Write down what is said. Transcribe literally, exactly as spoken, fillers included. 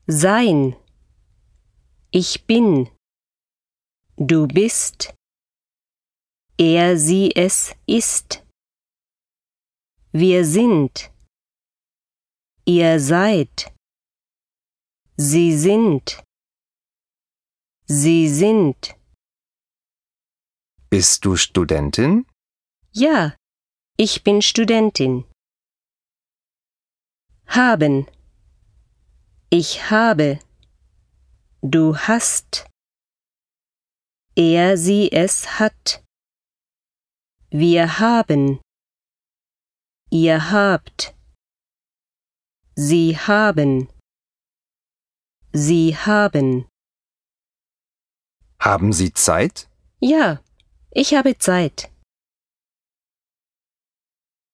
Sein. Ich bin. Du bist. Er, sie, es ist. Wir sind. Ihr seid. Sie sind. Sie sind. Bist du Studentin? Ja, ich bin Studentin. Haben. Ich habe. Du hast. Er, sie, es hat. Wir haben. Ihr habt. Sie haben. Sie haben. Haben Sie Zeit? Ja, ich habe Zeit.